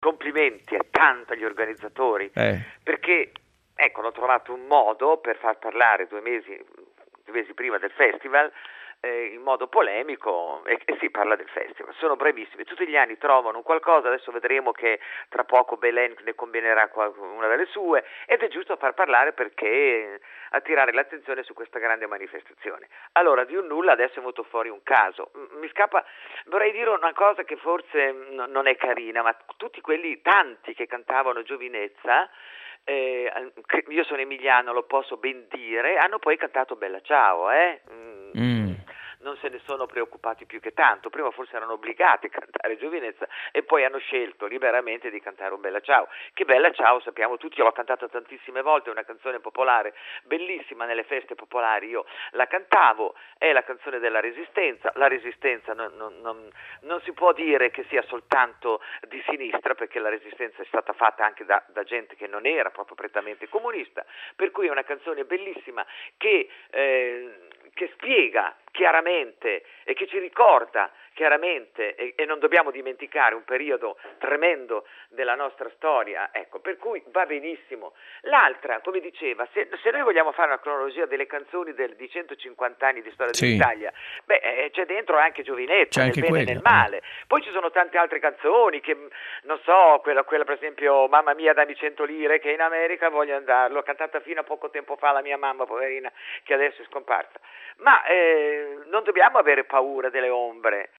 complimenti a tanto agli organizzatori, perché ecco, hanno trovato un modo per far parlare due mesi prima del festival, in modo polemico, e si parla del festival. Sono bravissimi, tutti gli anni trovano un qualcosa, adesso vedremo che tra poco Belen ne combinerà una delle sue, ed è giusto far parlare perché attirare l'attenzione su questa grande manifestazione. Allora, di un nulla adesso è venuto fuori un caso. Vorrei dire una cosa che forse non è carina, ma tutti quelli tanti che cantavano Giovinezza, io sono emiliano, lo posso ben dire, hanno poi cantato Bella Ciao, non se ne sono preoccupati più che tanto. Prima forse erano obbligati a cantare Giovinezza e poi hanno scelto liberamente di cantare un Bella Ciao, che Bella Ciao sappiamo tutti, io l'ho cantata tantissime volte, è una canzone popolare bellissima, nelle feste popolari io la cantavo, è la canzone della Resistenza. La Resistenza non si può dire che sia soltanto di sinistra, perché la Resistenza è stata fatta anche da gente che non era proprio prettamente comunista, per cui è una canzone bellissima che spiega chiaramente e che ci ricorda chiaramente, e non dobbiamo dimenticare un periodo tremendo della nostra storia, ecco, per cui va benissimo. L'altra, come diceva, se noi vogliamo fare una cronologia delle canzoni di 150 anni di storia dell'Italia, c'è dentro anche Giovinezza, nel bene e nel male. Poi ci sono tante altre canzoni che, non so, quella per esempio Mamma mia dammi 100 lire, che in America voglio andare, l'ho cantata fino a poco tempo fa la mia mamma, poverina, che adesso è scomparsa. Ma non dobbiamo avere paura delle ombre,